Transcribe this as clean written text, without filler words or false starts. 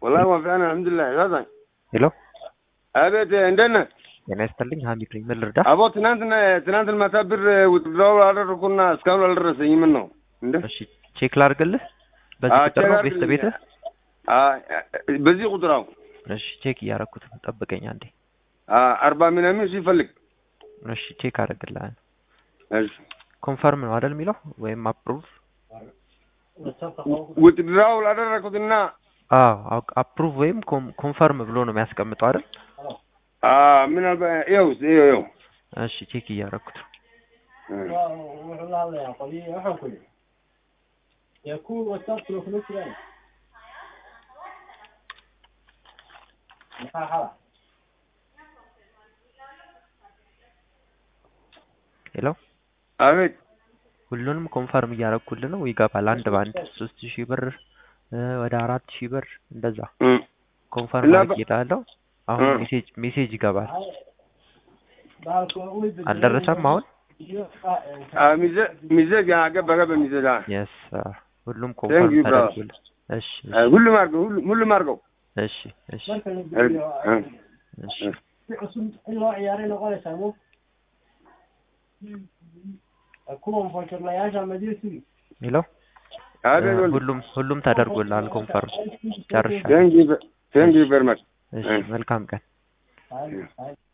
والله ما في أنا الحمد لله هذا ሄሎ أبيت عندنا ጤና ይስጥልኝ ሀሚድ ነኝ ምን ልርዳ أبو تنانت المتابر وتدور على ركونا اسكان ولا الرسي منه እሺ ቼክ ላድርግልህ በዚህ ቁጥር ነው ቤት ቤት በዚህ ቁጥራው እሺ ቼክ እያደረኩት ነው ጠብቀኝ አንዴ 40 ምናምን ሲፈልግ እሺ ቼክ አደርግልሃለሁ እሺ ኮንፈርም ነው አይደል የሚለው ወይም አፕሩቭ ወትድራው ላደረኩትና አፕሩቭ ወይም ኮንፈርም ብሎ ነው የሚያስቀምጠው አይደል ምን ይኸው እሺ ቼክ እያደረኩት يكون وصلت له فلوس يعني ሄሎ አቤት ሁሉንም ኮንፈርም እያደረኩልህ ነው ይገባል አንድ ባንድ 3000 ብር ወደ 4000 ብር እንደዛ ኮንፈርም አድርጌታለሁ አሁን ሜሴጅ ይገባል አልደረሰም አሁን ሚዘጋ ገባ ሚዘጋ yes ሁሉም ኮንፈርም ተደርጓል እሺ ሁሉም አድርገው እሺ እሺ እሺ اصلا انه عيارين ولا سامو اكون فاكر لا يا جماعه ሄሎ ሁሉም ተደርጎልሃል ኮንፈርም ጨርሻለሁ thank you very much እሺ መልካም ቀን